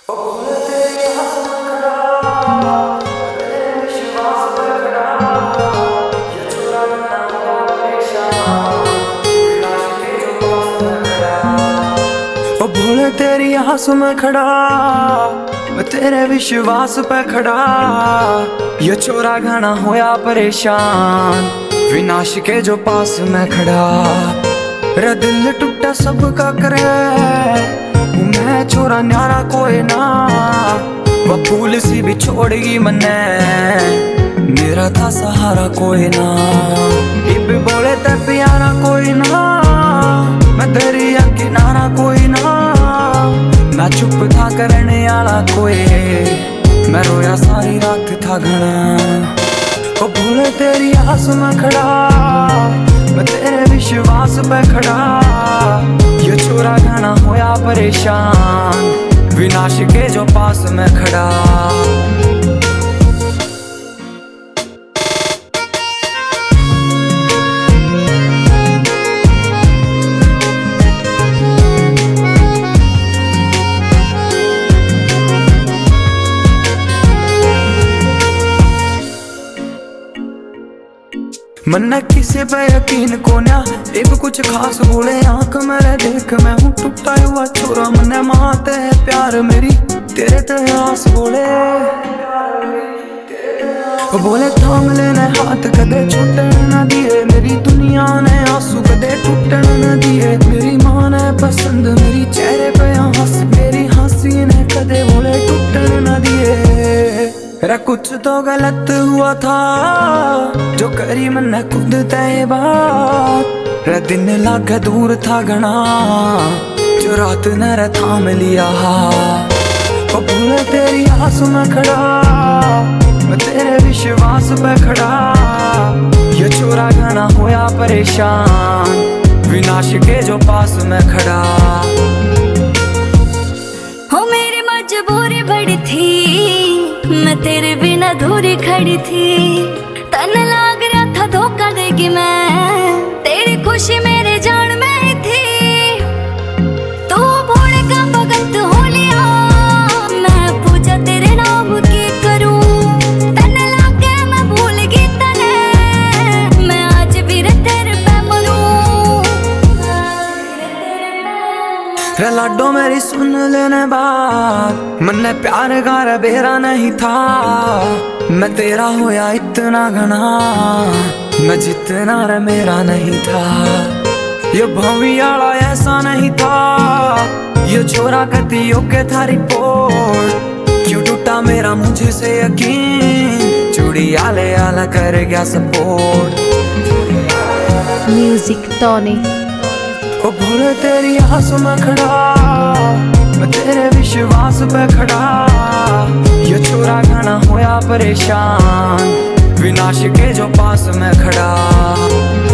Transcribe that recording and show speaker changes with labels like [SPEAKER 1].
[SPEAKER 1] भोले तेरी आस में खड़ा, मैं तेरे विश्वास पे खड़ा। ये छोरा घना होया परेशान, विनाश के जो पास में खड़ा। रे दिल टूटा सबका करे, मैं छोरा न्यारा कोई ना। वो फूल सी भी छोड़गी मन्ने, मेरा था सहारा कोई ना। इब बोले ते प्यारा कोई ना, मैं दरिया किनारा कोई ना। मैं चुप था करने आला कोई, मैं रोया सारी रात था घना। ओ भूले तेरी आस में खड़ा, मैं तेरे विश्वास पे खड़ा। ये छोरा घना होया परेशान, विनाश के जो पास में खड़ा। मन्ना किसी पे यकीन को ना, इब कुछ खास बोले आंख मेरे देख। मैं हूँ टूटा हुआ छोरा, मन्ने माते है प्यार मेरी तेरे ते आस बोले। बोले थाम लेने हाथ कदे छूटन न दिए, मेरी दुनिया ने आंसू कदे टूटन न दिए। मेरी माँ ने पसंद मेरी चेहरे पे हंस, मेरी हंसी ने कदे बोले टूटन न दिए। रे कुछ तो गलत हुआ था जो करी मैंने खुद तय बात। रे दिन लागे दूर था घना, जो रात ने रे थाम लिया। ओ भूले तेरी आस में खड़ा, मैं तेरे विश्वास पे खड़ा। ये छोरा घना होया परेशान, विनाश के जो पास में खड़ा।
[SPEAKER 2] हो मेरी मजबूरी बड़ी थी, मैं तेरे बिना दूरी खड़ी थी। तन लाग रहा था धोखा देगी मैं, तेरी खुशी मेरे जान में थी। तू भोले का भगत हो लिया, मैं पूजा तेरे नाम की करूं। तन लागे मैं भूल गई तने, मैं आज भी तेरे पे मरूं।
[SPEAKER 1] रे लाडो मेरी सुन लेने बात, मन्ने प्यार का बेरा नहीं था। मैं तेरा होया इतना घना, मैं जितना रे मेरा नहीं था। ये भवियाला ऐसा नहीं था, ये छोरा कतियों के था रिपोर्ट। क्यों टूटा मेरा मुझे से यकीन, चूड़ी आले आला कर गया सपोर्ट।
[SPEAKER 3] म्यूजिक टॉनी।
[SPEAKER 1] ओ भोले तेरी आस में खड़ा, मैं तेरे विश्वास पे खड़ा। ये छोरा घना होया परेशान, विनाश के जो पास में खड़ा।